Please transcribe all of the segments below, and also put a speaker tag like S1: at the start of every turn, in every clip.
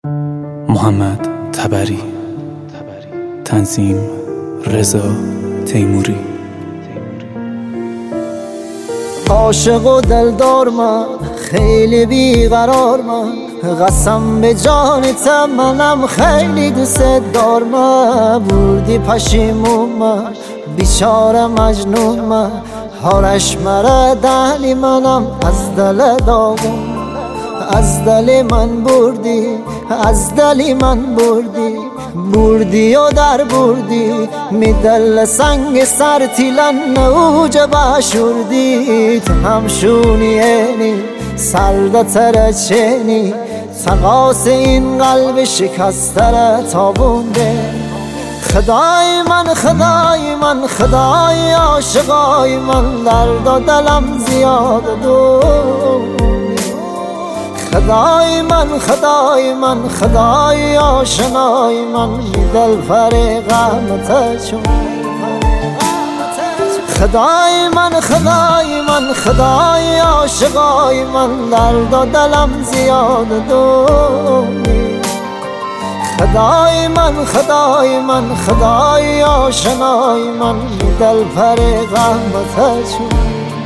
S1: محمد تبری، تنظیم رضا تیموری.
S2: عاشق و دلدار من، خیلی بیقرار من، قسم به جانتم منم خیلی دوست دار من. بردی پشیمون من، بیچاره مجنون من، حالش مرا دلی منم از دل داغون. از دل من بردی، از دل من بردی، بردی و در بردی، می دل سنگ سر تیلن اوج باشوردی. تو همشونیه سرد ترچینی، تقاس این قلب شکسته را تابونده. خدای من، خدای من، خدای عاشقای من، درد و دلم زیاد دونی. خدای من، خدای من، خدای آشنای من، دل فریقم چون. خدای من، خدای من، خدای عاشقای من، درد و دلم زیاد دونی. خدای من، خدای من، خدای آشنای من، دل فریقم چون.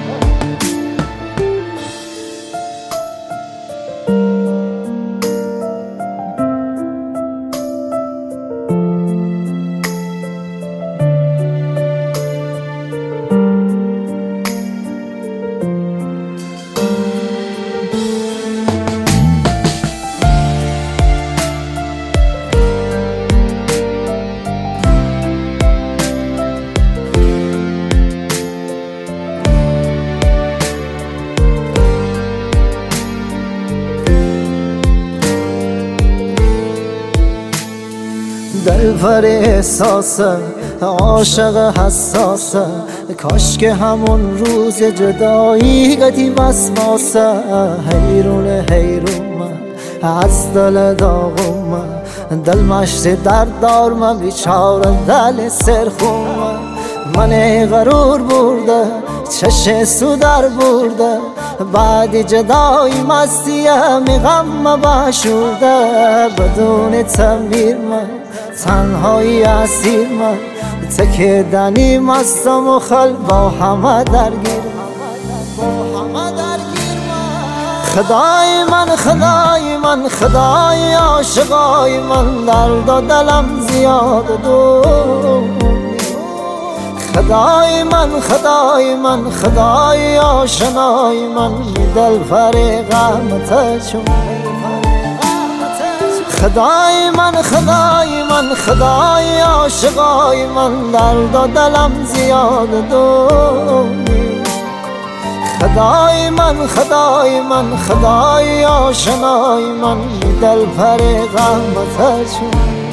S2: دل پر احساسه، عاشق حساسه، کاش که همون روز جدایی گتی وسواسه. حیرون حیرون من، از دل داغون من، دل مشت درد دار من، بیچاره دل سرخون من. غرور برده، چش سو در برده، بعد جدایی مستی همی غم باشورده. بدون تنبیر من، تنهایی اسیر من، تکیدنی مستم و خل با همه درگیر. خدای من، خدای من، خدای عاشقای من، درد و دلم زیاد دونی. خدای من، خدای من، خدای آشنای من، دل فریقم چون. خدای من، خدای من، خدای عاشقای من، درد و دلم زیاد دونی. خدای من، خدای من، خدای آشنای من، دل فریقم چون.